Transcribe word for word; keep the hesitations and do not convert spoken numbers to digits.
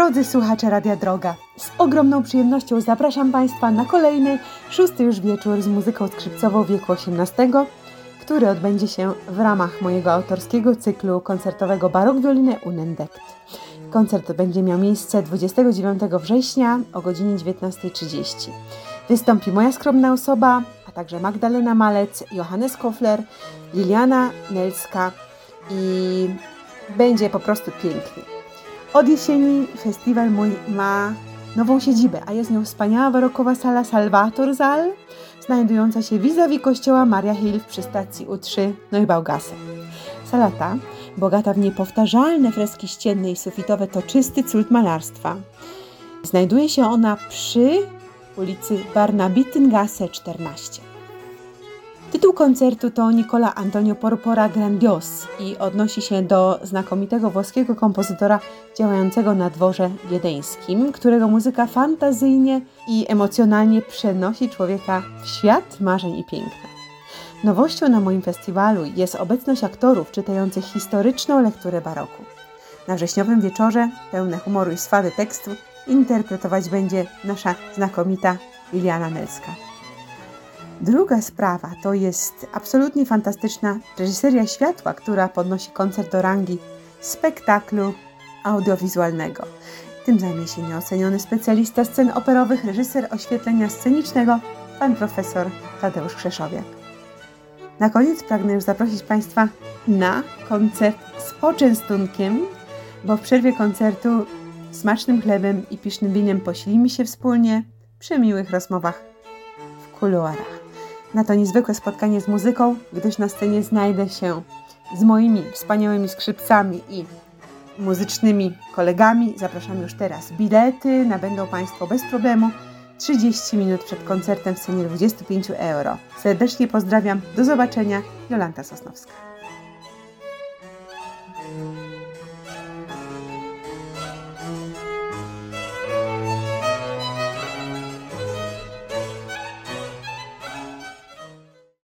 Drodzy słuchacze Radia Droga, z ogromną przyjemnością zapraszam Państwa na kolejny, szósty już wieczór z muzyką skrzypcową wieku osiemnastego, który odbędzie się w ramach mojego autorskiego cyklu koncertowego Barok Violine Unentdeckt. Koncert będzie miał miejsce dwudziestego dziewiątego września o godzinie dziewiętnasta trzydzieści. Wystąpi moja skromna osoba, a także Magdalena Malec, Johannes Kofler, Liliana Nelska i będzie po prostu pięknie. Od jesieni festiwal mój ma nową siedzibę, a jest nią wspaniała barokowa sala Salvator-Saal, znajdująca się vis-a-vis kościoła Mariahilf przy stacji U trzy Neubaugasse. Sala ta, bogata w niepowtarzalne freski ścienne i sufitowe, to czysty cud malarstwa. Znajduje się ona przy ulicy Barnabitengasse czternaście. Tytuł koncertu to Nicola Antonio Porpora Grandios i odnosi się do znakomitego włoskiego kompozytora działającego na dworze wiedeńskim, którego muzyka fantazyjnie i emocjonalnie przenosi człowieka w świat marzeń i piękna. Nowością na moim festiwalu jest obecność aktorów czytających historyczną lekturę baroku. Na wrześniowym wieczorze, pełne humoru i swady tekstu, interpretować będzie nasza znakomita Liliana Nelska. Druga sprawa to jest absolutnie fantastyczna reżyseria światła, która podnosi koncert do rangi spektaklu audiowizualnego. Tym zajmie się nieoceniony specjalista scen operowych, reżyser oświetlenia scenicznego, pan profesor Tadeusz Krzeszowiak. Na koniec pragnę już zaprosić Państwa na koncert z poczęstunkiem, bo w przerwie koncertu smacznym chlebem i pysznym winem posilimy się wspólnie przy miłych rozmowach w kuluarach. Na to niezwykłe spotkanie z muzyką, gdyż na scenie znajdę się z moimi wspaniałymi skrzypcami i muzycznymi kolegami. Zapraszam już teraz. Bilety nabędą Państwo bez problemu trzydzieści minut przed koncertem w cenie dwadzieścia pięć euro. Serdecznie pozdrawiam. Do zobaczenia. Jolanta Sosnowska.